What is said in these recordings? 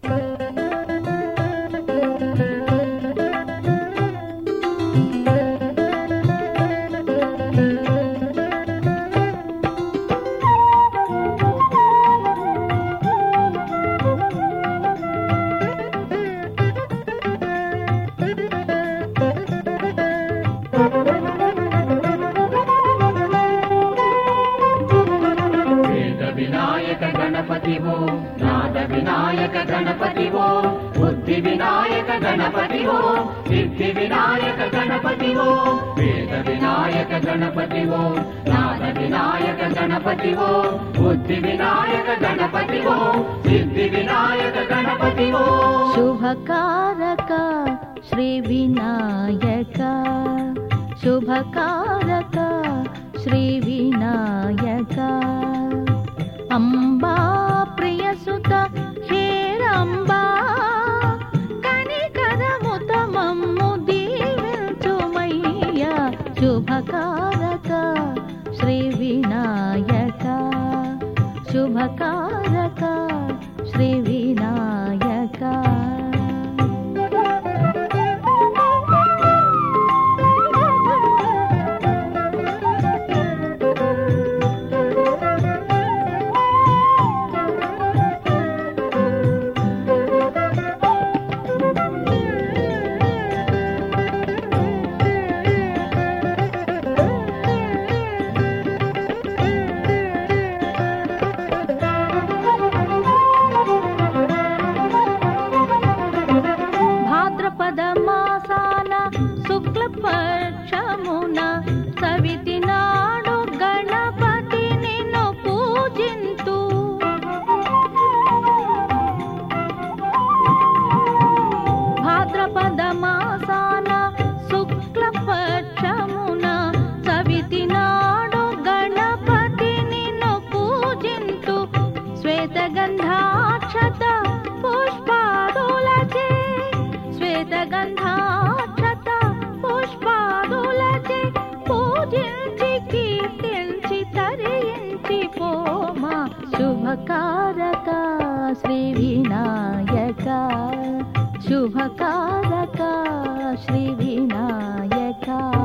गणपतिवो नाद विनायक गणपतिवो बुद्धि विनायक गणपतिवो सिद्धि विनायक गणपतिवो वेद विनायक गणपतिवो नाद विनायक गणपतिवो बुद्धि विनायक गणपतिवो सिद्धि विनायक गणपतिवो शुभकारक श्री विनायक शुभकारक श्री विनायक अंबा प्रियसुत हेरंबा कनिकरमुतमम्मु दीविंचुमय्या शुभकारक श्री विनायक शुभकारक श्री विनायक शुभकारक श्री विनायक शुभकारक श्री विनायक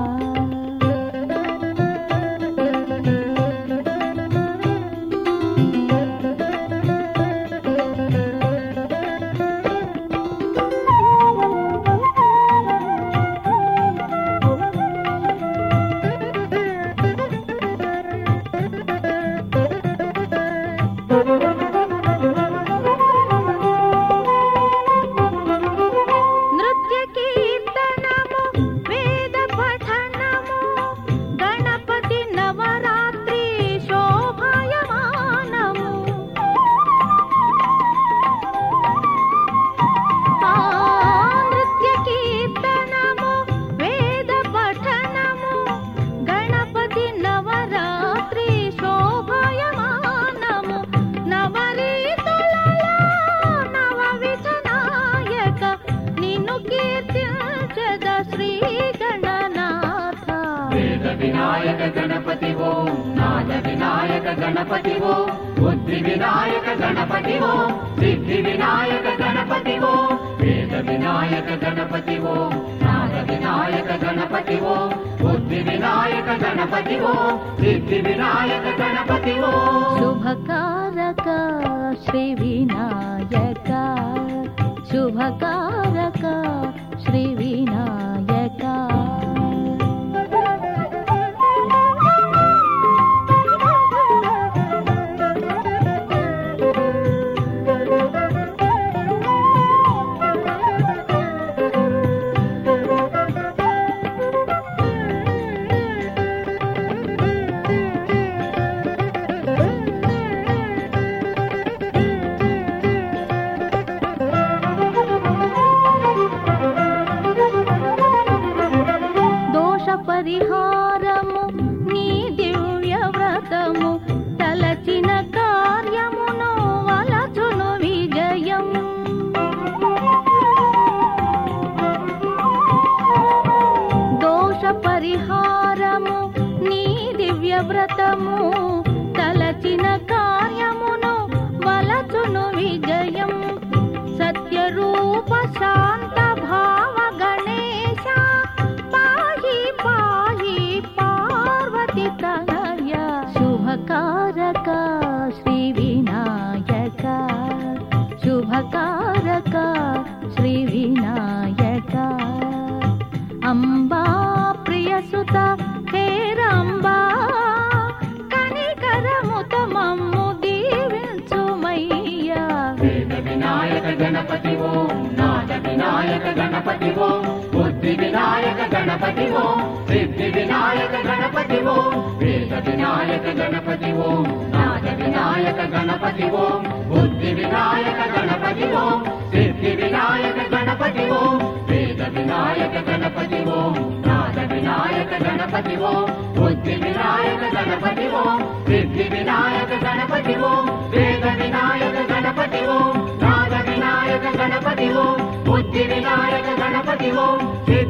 विनायक गणपतिवो नाद विनायक गणपतिवो बुद्धि विनायक गणपतिवो सिद्धि विनायक गणपतिवो वेद विनायक गणपतिवो नाद विनायक गणपतिवो बुद्धि विनायक गणपतिवो सिद्धि विनायक गणपतिवो शुभकारक श्री विनायक शुभकारक श्री विनायक ఉపశాంత భావ గణేశ పాహి పాహి పార్వతి తనయ శుభకారక శ్రీ వినాయక శుభకారక శ్రీ వినాయక అంబా ప్రియసుత హేరంబా కనికరముత మమ్ము దీవించుమయ్యా వేద వినాయక గణపతి ఓం నాద వినాయక గణపతి ఓం బుద్ధి వినాయక గణపతి ఓం సిద్ధి వినాయక గణపతి ఓం వేద వినాయక గణపతి ఓం నాద వినాయక గణపతి ఓం బుద్ధి వినాయక గణపతి ఓం సిద్ధి వినాయక గణపతి ఓం వేద వినాయక గణపతి ఓం నాద వినాయక గణపతి ఓం బుద్ధి వినాయక గణపతి ఓం సిద్ధి వినాయక గణపతి ఓం వేద వినాయక గణపతి ఓం నాద వినాయక గణపతి ఓం బుద్ధి వినాయక గణపతి ఓం